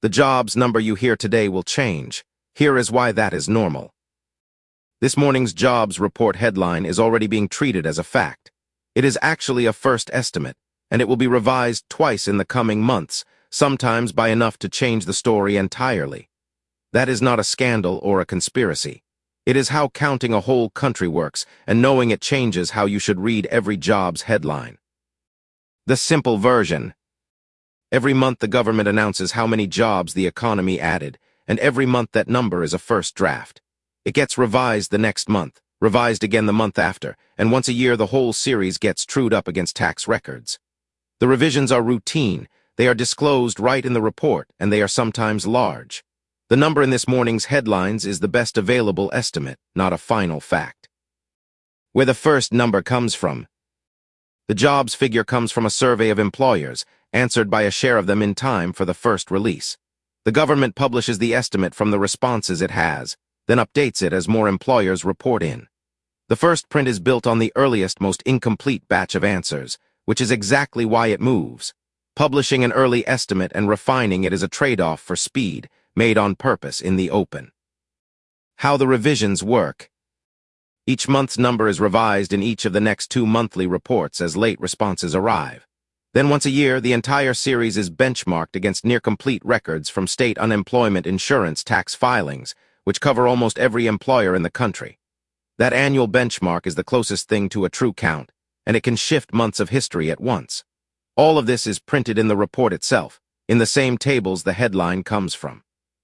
The jobs number you hear today will change. Here is why that is normal. This morning's jobs report headline is already being treated as a fact. It is actually a first estimate, and it will be revised twice in the coming months, sometimes by enough to change the story entirely. That is not a scandal or a conspiracy. It is how counting a whole country works, and knowing it changes how you should read every jobs headline. The simple version. Every month the government announces how many jobs the economy added, and every month that number is a first draft. It gets revised the next month, revised again the month after, and once a year the whole series gets trued up against tax records. The revisions are routine, they are disclosed right in the report, and they are sometimes large. The number in this morning's headlines is the best available estimate, not a final fact. Where the first number comes from. The jobs figure comes from a survey of employers, answered by a share of them in time for the first release. The government publishes the estimate from the responses it has, then updates it as more employers report in. The first print is built on the earliest, most incomplete batch of answers, which is exactly why it moves. Publishing an early estimate and refining it is a trade-off for speed, made on purpose in the open. How the revisions work. Each month's number is revised in each of the next 2 monthly reports as late responses arrive. Then once a year, the entire series is benchmarked against near-complete records from state unemployment insurance tax filings, which cover almost every employer in the country. That annual benchmark is the closest thing to a true count, and it can shift months of history at once. All of this is printed in the report itself, in the same tables the headline comes from.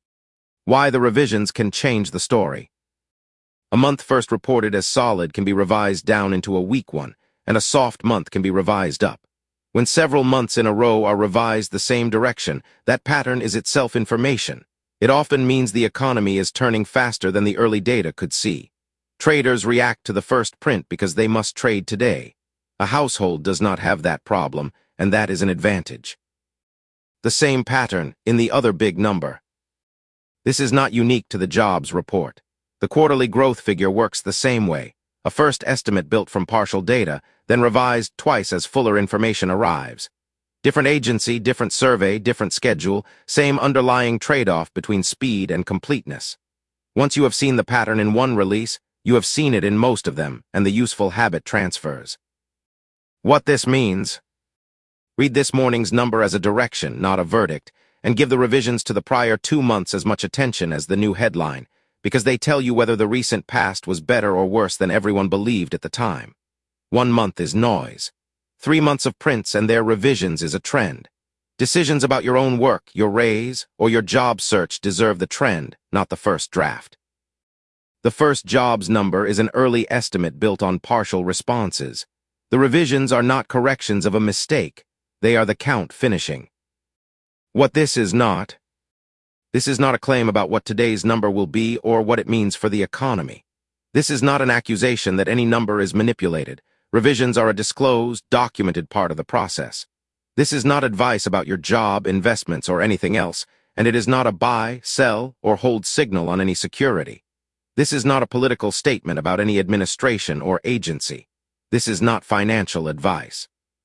Why the revisions can change the story. A month first reported as solid can be revised down into a weak one, and a soft month can be revised up. When several months in a row are revised the same direction, that pattern is itself information. It often means the economy is turning faster than the early data could see. Traders react to the first print because they must trade today. A household does not have that problem, and that is an advantage. The same pattern in the other big number. This is not unique to the jobs report. The quarterly growth figure works the same way. A first estimate built from partial data, then revised twice as fuller information arrives. Different agency, different survey, different schedule, same underlying trade-off between speed and completeness. Once you have seen the pattern in one release, you have seen it in most of them, and the useful habit transfers. What this means. Read this morning's number as a direction, not a verdict, and give the revisions to the prior 2 months as much attention as the new headline, because they tell you whether the recent past was better or worse than everyone believed at the time. 1 month is noise. 3 months of prints and their revisions is a trend. Decisions about your own work, your raise, or your job search deserve the trend, not the first draft. The first jobs number is an early estimate built on partial responses. The revisions are not corrections of a mistake. They are the count finishing. What this is not. This is not a claim about what today's number will be or what it means for the economy. This is not an accusation that any number is manipulated. Revisions are a disclosed, documented part of the process. This is not advice about your job, investments, or anything else, and it is not a buy, sell, or hold signal on any security. This is not a political statement about any administration or agency. This is not financial advice.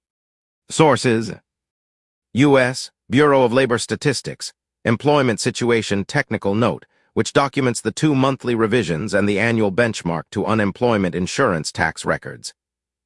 Sources: U.S. Bureau of Labor Statistics, Employment Situation Technical Note, which documents the 2 monthly revisions and the annual benchmark to unemployment insurance tax records.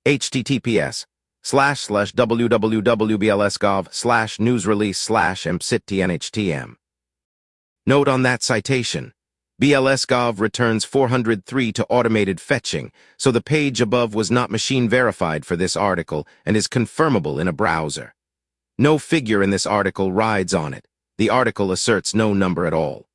https://www.blsgov/newsrelease/mpsittnhtm. Note on that citation. BLSGov returns 403 to automated fetching, so the page above was not machine verified for this article and is confirmable in a browser. No figure in this article rides on it. The article asserts no number at all.